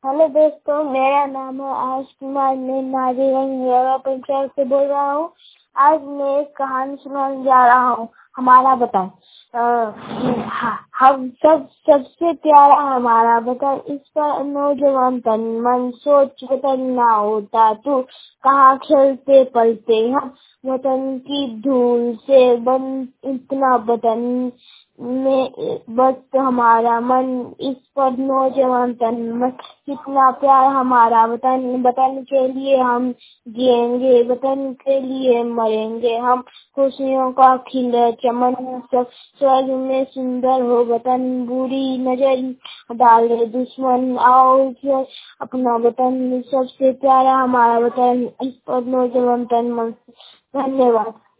Hello दोस्तों, मेरा नाम है आयुष कुमार। मैं नाजीगंज पंचायत से बोल रहा हूँ। आज मैं एक कहानी सुनाने जा रहा हूँ। हमारा वतन। हम सबसे प्यारा हमारा वतन, इस पर नौजवान तन मन सोच वतन ना होता तू कहाँ खेलते पलते हम। वतन की धूल से बन इतना वतन में बस हमारा मन, इस पर नौजवान तन मन कितना प्यार हमारा वतन। वतन के लिए हम जिएंगे, वतन के लिए मरेंगे हम। खुशियों का खिले चमन सब स्वर्ग में सुंदर हो वतन। बुरी नजर डाले दुश्मन आओ फिर अपना वतन, सबसे प्यारा हमारा वतन, इस पर नौजवान तन मन। धन्यवाद।